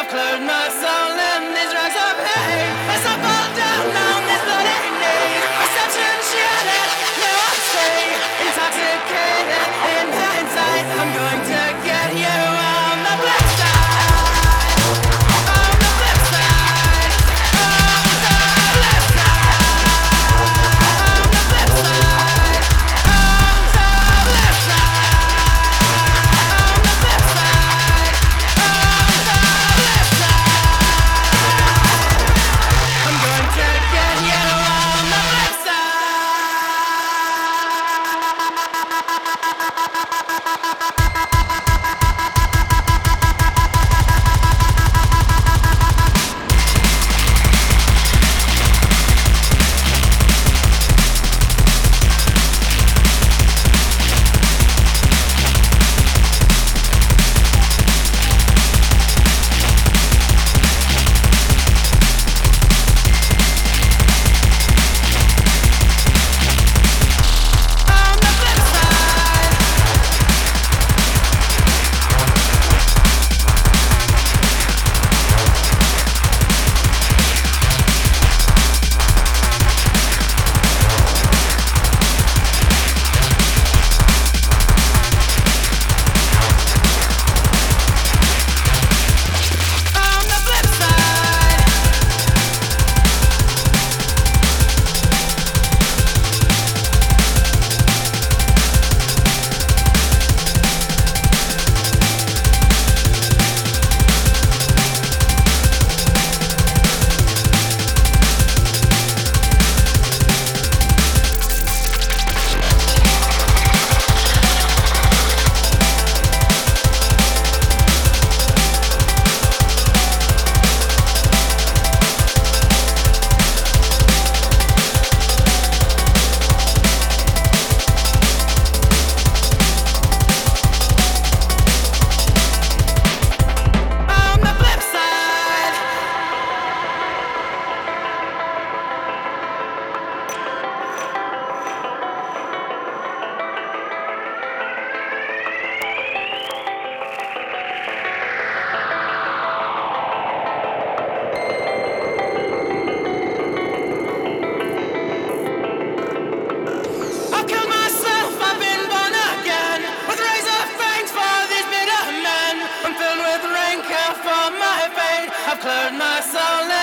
cleared my soul in these rags of hate. As I fall down on these bloody knees, perception shattered, now I stay intoxicated in hindsight. I'm going to get you on the flip side. On the flip side. On the flip side. On the flip side. On the flip side. On the flip side. On the flip side. I'm going to get you on the flip I've killed myself, I've been born again, with razor fangs for these bitter men. I'm filled with rancor for my fate, I've cleared my soul.